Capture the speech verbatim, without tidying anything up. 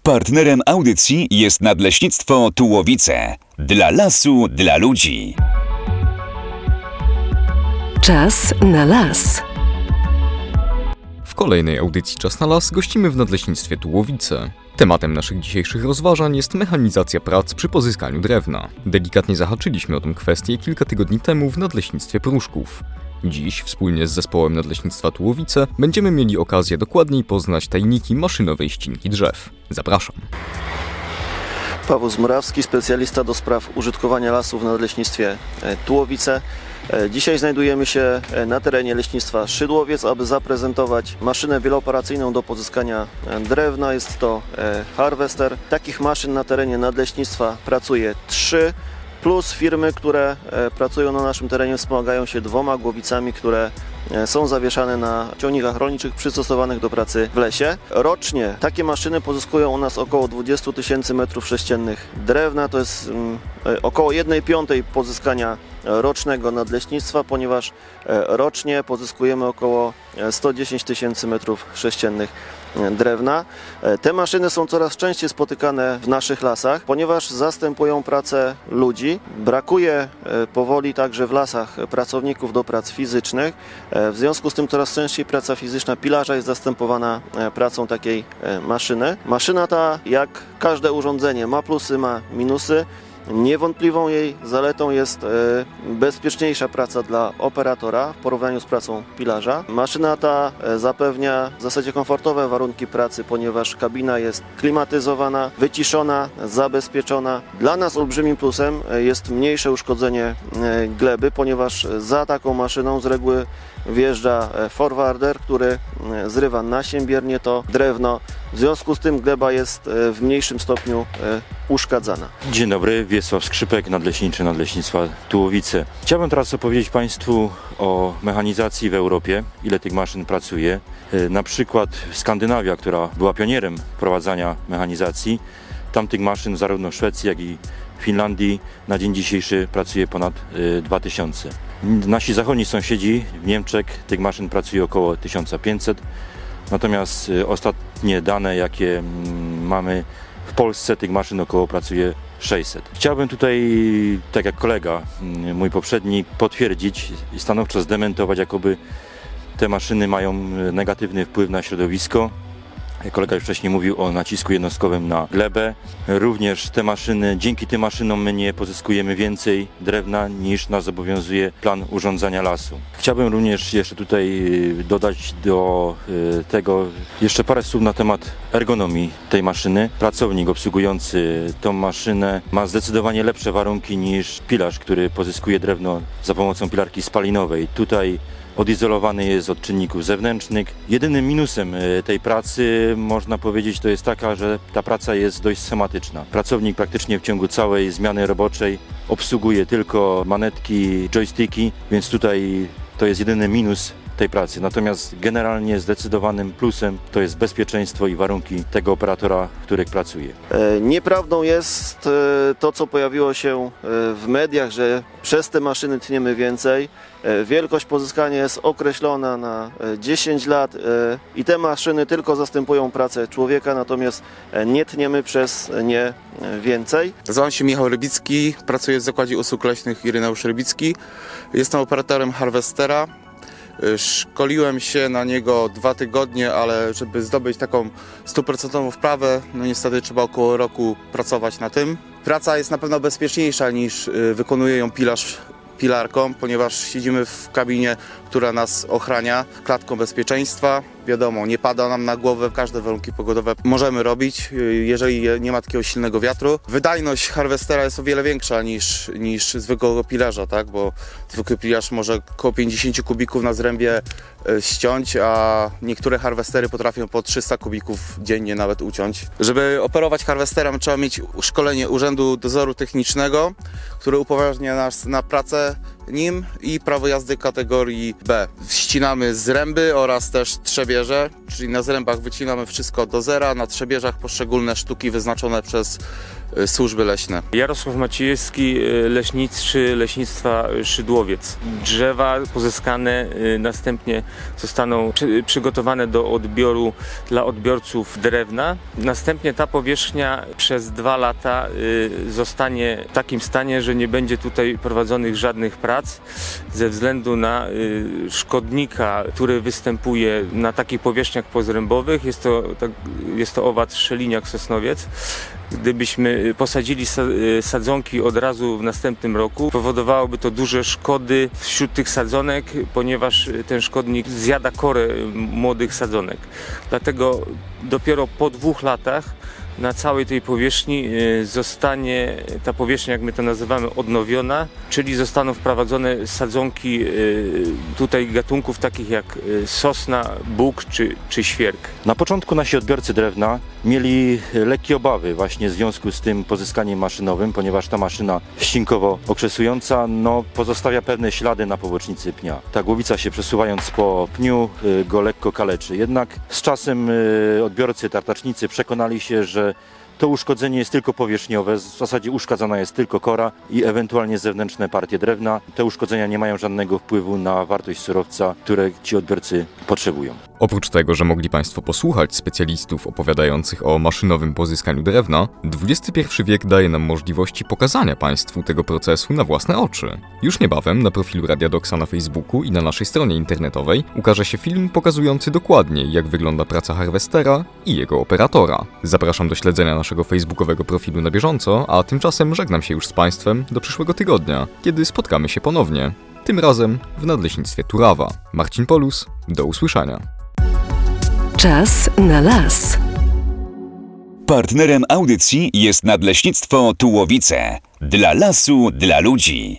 Partnerem audycji jest Nadleśnictwo Tułowice. Dla lasu, dla ludzi. Czas na las. W kolejnej audycji Czas na las gościmy w Nadleśnictwie Tułowice. Tematem naszych dzisiejszych rozważań jest mechanizacja prac przy pozyskaniu drewna. Delikatnie zahaczyliśmy o tę kwestię kilka tygodni temu w Nadleśnictwie Pruszków. Dziś wspólnie z zespołem Nadleśnictwa Tułowice będziemy mieli okazję dokładniej poznać tajniki maszynowej ścinki drzew. Zapraszam. Paweł Zmurawski, specjalista do spraw użytkowania lasów w Nadleśnictwie Tułowice. Dzisiaj znajdujemy się na terenie leśnictwa Szydłowiec, aby zaprezentować maszynę wielooperacyjną do pozyskania drewna. Jest to harvester. Takich maszyn na terenie nadleśnictwa pracuje trzy, plus firmy, które pracują na naszym terenie, wspomagają się dwoma głowicami, które są zawieszane na ciągnikach rolniczych przystosowanych do pracy w lesie. Rocznie takie maszyny pozyskują u nas około dwadzieścia tysięcy metrów sześciennych drewna. To jest um, około jednej piątej pozyskania rocznego nadleśnictwa, ponieważ rocznie pozyskujemy około sto dziesięć tysięcy metrów sześciennych drewna. Te maszyny są coraz częściej spotykane w naszych lasach, ponieważ zastępują pracę ludzi. Brakuje powoli także w lasach pracowników do prac fizycznych. W związku z tym coraz częściej praca fizyczna pilarza jest zastępowana pracą takiej maszyny. Maszyna ta, jak każde urządzenie, ma plusy, ma minusy. Niewątpliwą jej zaletą jest bezpieczniejsza praca dla operatora w porównaniu z pracą pilarza. Maszyna ta zapewnia w zasadzie komfortowe warunki pracy, ponieważ kabina jest klimatyzowana, wyciszona, zabezpieczona. Dla nas olbrzymim plusem jest mniejsze uszkodzenie gleby, ponieważ za taką maszyną z reguły wjeżdża forwarder, który zrywa nasiębiernie to drewno. W związku z tym gleba jest w mniejszym stopniu uszkadzana. Dzień dobry, Wiesław Skrzypek, nadleśniczy Nadleśnictwa Tułowice. Chciałbym teraz opowiedzieć Państwu o mechanizacji w Europie, ile tych maszyn pracuje. Na przykład Skandynawia, która była pionierem wprowadzania mechanizacji, tam tych maszyn zarówno w Szwecji, jak i w Finlandii na dzień dzisiejszy pracuje ponad dwa tysiące. Nasi zachodni sąsiedzi w Niemczech tych maszyn pracuje około tysiąc pięćset. Natomiast ostatnie dane, jakie mamy w Polsce, tych maszyn około pracuje sześćset. Chciałbym tutaj, tak jak kolega, mój poprzednik, potwierdzić i stanowczo zdementować, jakoby te maszyny mają negatywny wpływ na środowisko. Kolega już wcześniej mówił o nacisku jednostkowym na glebę. Również te maszyny, dzięki tym maszynom my nie pozyskujemy więcej drewna, niż nas zobowiązuje plan urządzania lasu. Chciałbym również jeszcze tutaj dodać do tego jeszcze parę słów na temat ergonomii tej maszyny. Pracownik obsługujący tą maszynę ma zdecydowanie lepsze warunki niż pilarz, który pozyskuje drewno za pomocą pilarki spalinowej. Tutaj odizolowany jest od czynników zewnętrznych. Jedynym minusem tej pracy, można powiedzieć, to jest taka, że ta praca jest dość schematyczna. Pracownik praktycznie w ciągu całej zmiany roboczej obsługuje tylko manetki, joysticki, więc tutaj to jest jedyny minus tej pracy. Natomiast generalnie zdecydowanym plusem to jest bezpieczeństwo i warunki tego operatora, który pracuje. Nieprawdą jest to, co pojawiło się w mediach, że przez te maszyny tniemy więcej. Wielkość pozyskania jest określona na dziesięć lat i te maszyny tylko zastępują pracę człowieka, natomiast nie tniemy przez nie więcej. Nazywam się Michał Rybicki, pracuję w Zakładzie Usług Leśnych Ireneusz Rybicki. Jestem operatorem harvestera. Szkoliłem się na niego dwa tygodnie, ale żeby zdobyć taką stuprocentową wprawę, no niestety trzeba około roku pracować na tym. Praca jest na pewno bezpieczniejsza niż wykonuje ją pilarz pilarką, ponieważ siedzimy w kabinie, która nas ochrania klatką bezpieczeństwa. Wiadomo, nie pada nam na głowę, każde warunki pogodowe możemy robić, jeżeli nie ma takiego silnego wiatru. Wydajność harvestera jest o wiele większa niż, niż zwykłego pilarza, tak? Bo zwykły pilarz może około pięćdziesiąt kubików na zrębie ściąć, a niektóre harwestery potrafią po trzysta kubików dziennie nawet uciąć. Żeby operować harwesterem, trzeba mieć szkolenie Urzędu Dozoru Technicznego, który upoważnia nas na pracę nim, i prawo jazdy kategorii B. Ścinamy zręby oraz też trzebieże, czyli na zrębach wycinamy wszystko do zera, na trzebieżach poszczególne sztuki wyznaczone przez y, służby leśne. Jarosław Maciejewski, leśniczy Leśnictwa Szydłowiec. Drzewa pozyskane następnie zostaną przy, przygotowane do odbioru dla odbiorców drewna. Następnie ta powierzchnia przez dwa lata zostanie w takim stanie, że nie będzie tutaj prowadzonych żadnych prac ze względu na szkodnika, który występuje na takich powierzchniach pozrębowych. Jest to, jest to owad szeliniak sosnowiec. Gdybyśmy posadzili sadzonki od razu w następnym roku, powodowałoby to duże szkody wśród tych sadzonek, ponieważ ten szkodnik zjada korę młodych sadzonek. Dlatego dopiero po dwóch latach na całej tej powierzchni zostanie ta powierzchnia, jak my to nazywamy, odnowiona, czyli zostaną wprowadzone sadzonki tutaj gatunków takich jak sosna, bóg czy, czy świerk. Na początku nasi odbiorcy drewna mieli lekkie obawy właśnie w związku z tym pozyskaniem maszynowym, ponieważ ta maszyna ścinkowo okrzesująca no, pozostawia pewne ślady na pobocznicy pnia. Ta głowica się przesuwając po pniu go lekko kaleczy. Jednak z czasem odbiorcy tartacznicy przekonali się, że to uszkodzenie jest tylko powierzchniowe, w zasadzie uszkadzana jest tylko kora i ewentualnie zewnętrzne partie drewna. Te uszkodzenia nie mają żadnego wpływu na wartość surowca, które ci odbiorcy potrzebują. Oprócz tego, że mogli Państwo posłuchać specjalistów opowiadających o maszynowym pozyskaniu drewna, dwudziesty pierwszy wiek daje nam możliwości pokazania Państwu tego procesu na własne oczy. Już niebawem na profilu Radia Doksa na Facebooku i na naszej stronie internetowej ukaże się film pokazujący dokładnie, jak wygląda praca harwestera i jego operatora. Zapraszam do śledzenia naszego facebookowego profilu na bieżąco, a tymczasem żegnam się już z Państwem do przyszłego tygodnia, kiedy spotkamy się ponownie. Tym razem w Nadleśnictwie Turawa. Marcin Polus, do usłyszenia. Czas na las. Partnerem audycji jest Nadleśnictwo Tułowice. Dla lasu, dla ludzi.